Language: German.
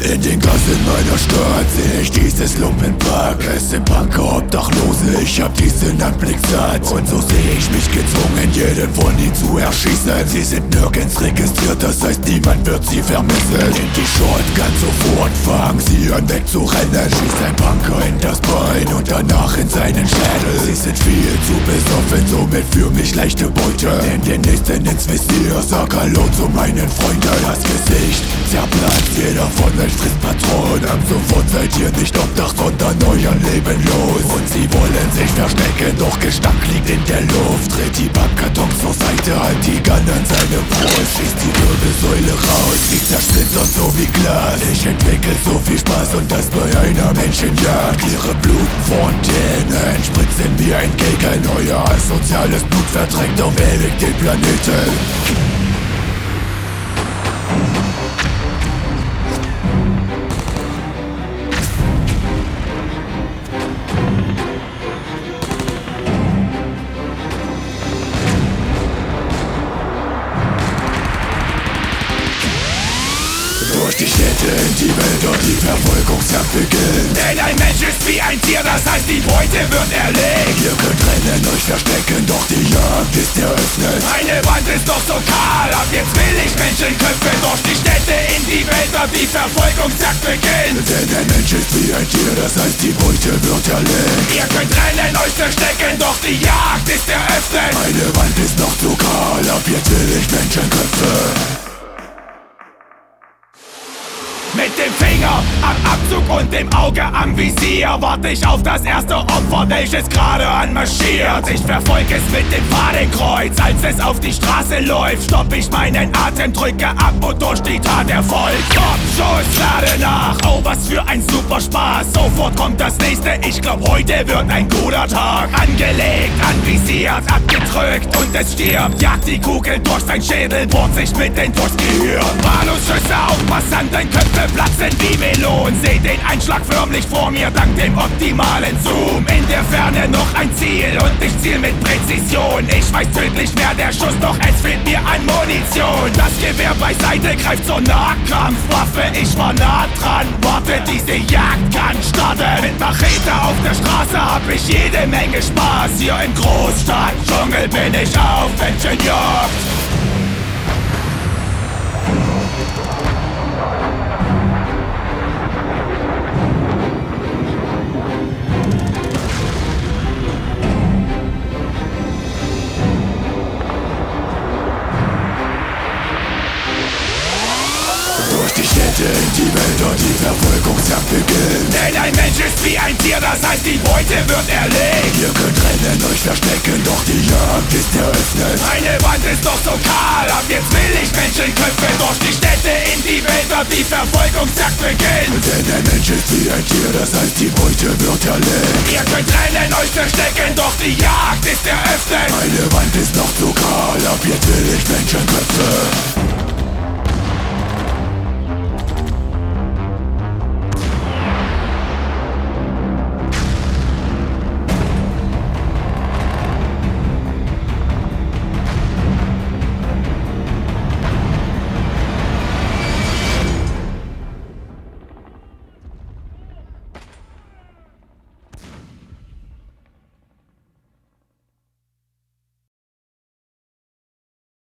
In den Gassen meiner Stadt seh ich dieses Lumpenpack. Es sind Punker, Obdachlose, ich hab diesen Anblick satt. Und so seh ich mich gezwungen, jeden von ihnen zu erschießen. Sie sind nirgends registriert, das heißt niemand wird sie vermissen. In die Shotgun sofort, fangen sie an wegzurennen. Schießt ein Punker in das Bein und danach in seinen Schädel. Sie sind viel zu besoffen, somit für mich leichte Beute. Nimm den nächsten ins Visier, sag Hallo zu meinen Freunden. Das Gesicht zerplatzt, jeder von euch frisst Patronen. Ab sofort seid ihr nicht Obdach, sondern euer Leben los. Und sie wollen sich verstecken, doch Gestank liegt in der Luft. Dreht die Pappkartons zur Seite, halt die Gun an seine Brust. Schießt die Wirbelsäule raus, die zersplittert so wie Glas. Ich entwickel so viel Spaß und das bei einer Menschenjagd. Ihre Blutfontänen spritzen wie ein Gegen. Euer asoziales Blut verdrängt auf ewig den Planeten. Durch die Städte in die Wälder, die Verfolgungsjagd beginnt. Denn ein Mensch ist wie ein Tier, das heißt die Beute wird erlegt. Ihr könnt rennen, euch verstecken, doch die Jagd ist eröffnet. Meine Wand ist doch so kahl, ab jetzt will ich Menschenköpfe. Durch die Städte in die Wälder, die Verfolgungsjagd beginnt. Denn ein Mensch ist wie ein Tier, das heißt die Beute wird erlegt. Ihr könnt rennen, euch verstecken, doch die Jagd ist eröffnet. Meine Wand ist noch zu kahl, ab jetzt will ich Menschenköpfe. Mit dem Finger am Abzug und dem Auge am Visier warte ich auf das erste Opfer, welches gerade anmarschiert. Ich verfolge es mit dem Fadenkreuz, als es auf die Straße läuft. Stopp ich meinen Atem, drücke ab und durch die Tat erfolgt. Kopfschuss, lade nach, oh was für ein super Spaß. Sofort kommt das nächste, ich glaub heute wird ein guter Tag. Angelegt, anvisiert, abgedrückt und es stirbt. Jagt die Kugel durch sein Schädel, bohrt sich mit den durchs Gehirn. Wahlungsschüsse auf Passanten, Köpfe platzen wie Melonen. Seh den Einschlag förmlich vor mir, dank dem optimalen Zoom. In der Ferne noch ein Ziel und ich ziel mit Präzision. Ich weiß tödlich mehr der Schuss, doch es fehlt mir an Munition. Das Gewehr beiseite greift zur Nahkampfwaffe. Ich war nah dran, warte, diese Jagd kann starten. Mit Machete auf der Straße hab ich jede Menge Spaß. Hier im Großstadt-Dschungel bin ich auf Menschenjagd. Durch die Städte in die Wälder, die Verfolgungsjagd beginnt. Denn ein Mensch ist wie ein Tier, das heißt die Beute wird erlegt. Ihr könnt rennen, euch verstecken, doch die Jagd ist eröffnet. Meine Wand ist doch so kahl, ab jetzt will ich Menschenköpfe. Durch die Städte in die Wälder, die Verfolgungsjagd beginnt. Denn ein Mensch ist wie ein Tier, das heißt die Beute wird erlegt. Ihr könnt rennen, euch verstecken, doch die Jagd ist eröffnet. Meine Wand ist noch zu kahl, ab jetzt will ich Menschenköpfe.